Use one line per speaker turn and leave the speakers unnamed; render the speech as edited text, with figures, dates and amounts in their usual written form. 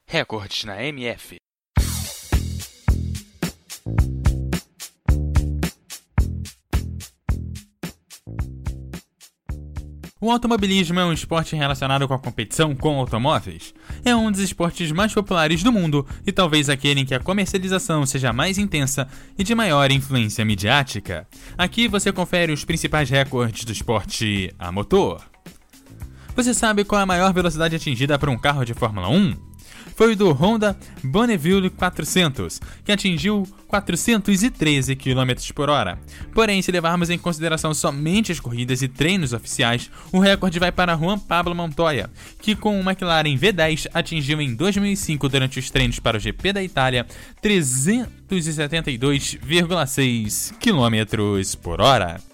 Recordes na MF. O automobilismo é um esporte relacionado com a competição com automóveis. É um dos esportes mais populares do mundo e talvez aquele em que a comercialização seja mais intensa e de maior influência midiática. Aqui você confere os principais recordes do esporte a motor. Você sabe qual é a maior velocidade atingida por um carro de Fórmula 1? Foi o do Honda Bonneville 400, que atingiu 413 km por hora. Porém, se levarmos em consideração somente as corridas e treinos oficiais, o recorde vai para Juan Pablo Montoya, que com o McLaren V10 atingiu em 2005, durante os treinos para o GP da Itália, 372,6 km por hora.